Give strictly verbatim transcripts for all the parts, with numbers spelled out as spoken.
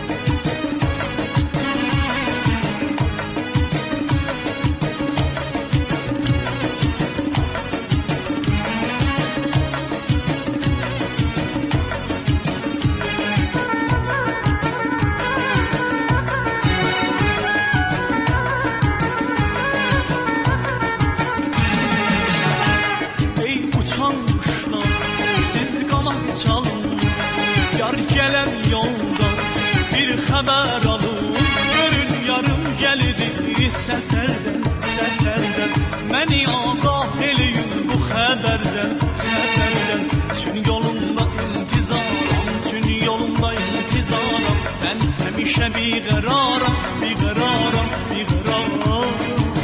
Haber alın, görün yarım geldi səfərdən, səfərdən. Məni ağah eləyin bu xəbərdən, xəbərdən. Tün yolunda intizaram, tün yolunda intizaram. Mən həmişə biqəraram, biqəraram, biqəraram.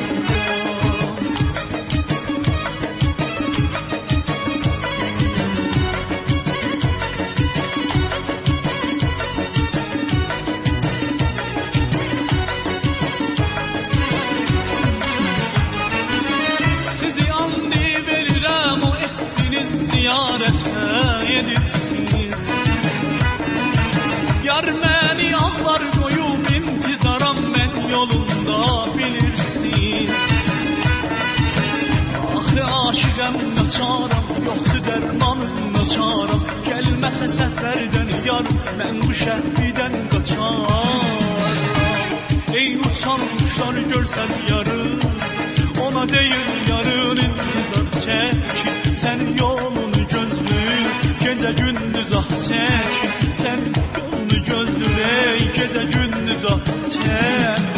Ziyarətə edirsiniz. Yar məni ağlar qoyub intizaram mən yolunda bilirsiniz. Axı aşiqəm naçaram, yoxdur dərmanım naçaram. Gəlməsə səfərdən yar, mən bu şəhridən qaçaram. Ey uçanmışlar görsəz yarı, ona deyil yarın intizar çəkir. Sən yolunu gözlü, gecə gündüz ah çək. Sən yolunu gözlü, ey gecə gündüz ah çək.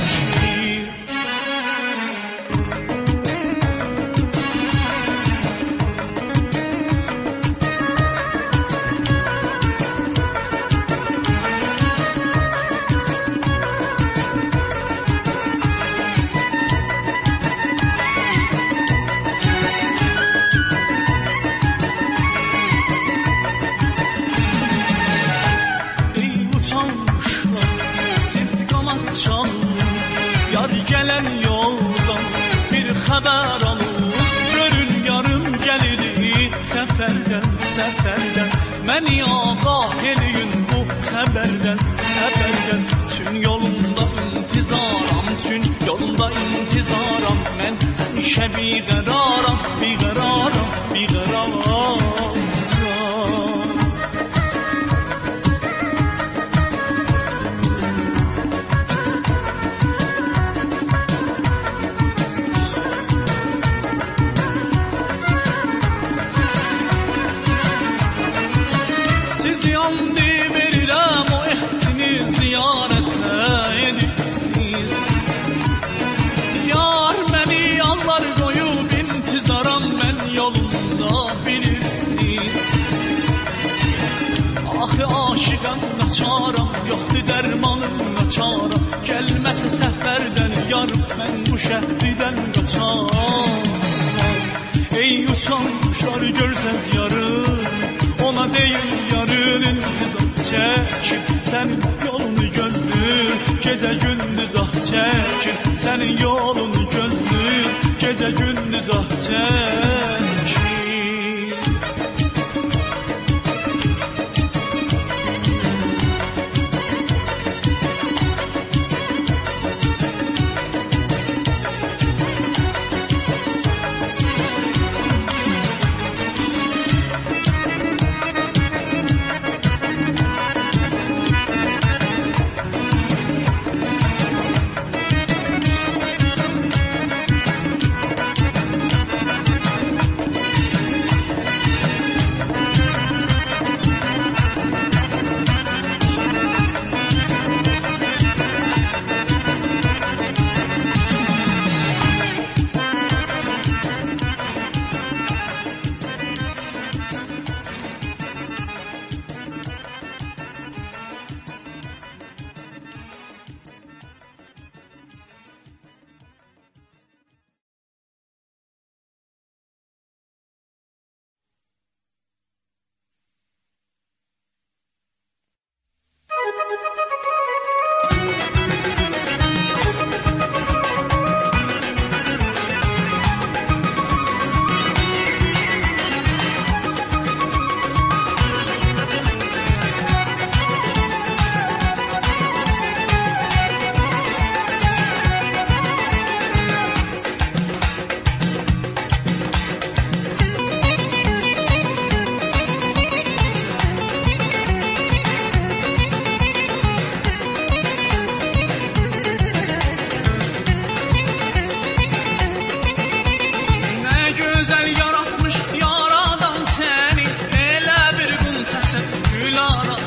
Xəbər alın, görün yarım gəlir səfərdən, səfərdən. Məni ağah eləyin bu xəbərdən, xəbərdən. Tün yolunda intizaram, tün yolunda intizaram. Mən həmişə biqəraram, biqəraram, biqəraram. Ziyarətə edirsiniz. Yar məni yalvar qoyub intizaram mən yolunda bilirsiniz. Axı aşiqəm naçaram, yoxdur dərmanım naçaram. Gəlməsə səfərdən yar, mən bu şəhridən qaçaram. Ey uçan quşlar görsəz yarı, ona deyil yarın intizar çəkir. Sənin yolunu gözlür, gecə gündüz ah çəkir. Sənin yolunu gözlür, gecə gündüz ah çəkir.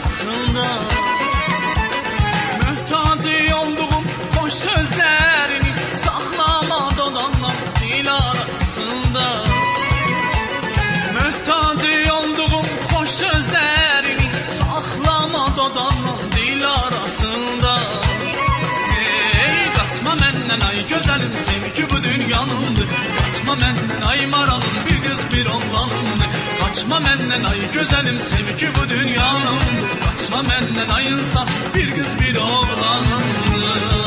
arasında. Möhtacı olduğum hoş sözlerini saklama dolanla dil arasında. Möhtacı olduğum hoş sözlerini saklama dolanla dil arasında. Kaçma məndən ay gözəlim sevgi bu dünyanındır. Kaçma məndən ay maralım bir qız bir oğlanındır. Kaçma məndən ay gözəlim sevgi bu dünyanındır. Kaçma məndən ay insafsız bir qız bir oğlanındır.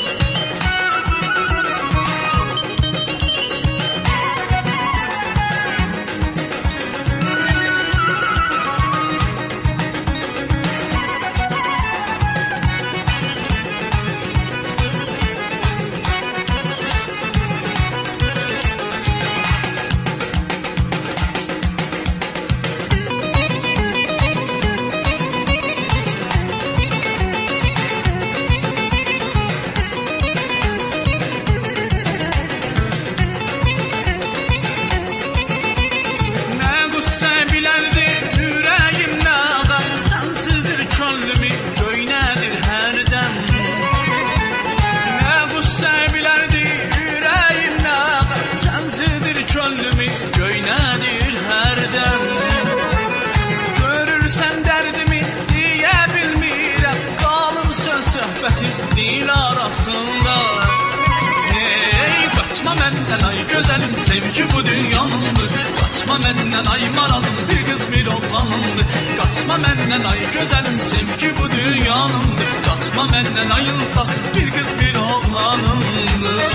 Könlümü göynədir hərdən. Görürsən dərdimi deyə bilmirəm, qalıb söz söhbəti dil arasında. Hey, qaçma məndən ay gözəlim sevgi bu dünyanındır. Qaçma məndən ay maralım bir qız bir oğlanındır. Qaçma məndən ay gözəlim sevgi bu dünyanındır. Qaçma məndən ay insafsız bir qız bir oğlanındır.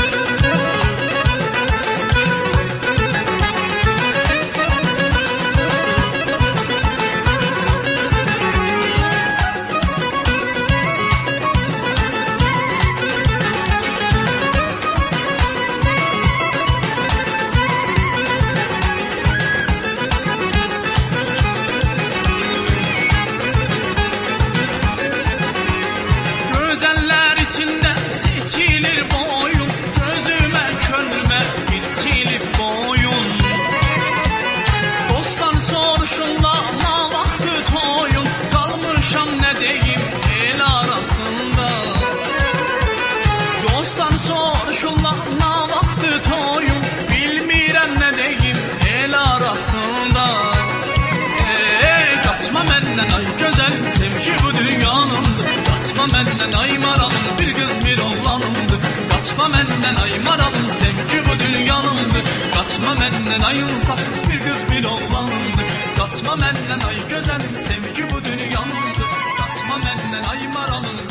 İçində seçilir boyun, gözümə könlümə biçilib boyun. Dostlar soruşurlar nə vaxtı toyun, qalmışam nə deyim el arasında. Dostlar soruşurlar nə vaxtı toyun, bilmirəm nə deyim el arasında. Ey, qaçma məndən ay gözəlim sevgi bu dünyanındır. Kaçma məndən ay maralım bir qız bir oğlanımdır. Kaçma məndən ay maralım sevgi bu dünyanındır. Kaçma məndən ay insafsız bir qız bir oğlanımdır. Kaçma məndən ay gözəlim sevgi bu dünyanındır. Kaçma məndən ay maralım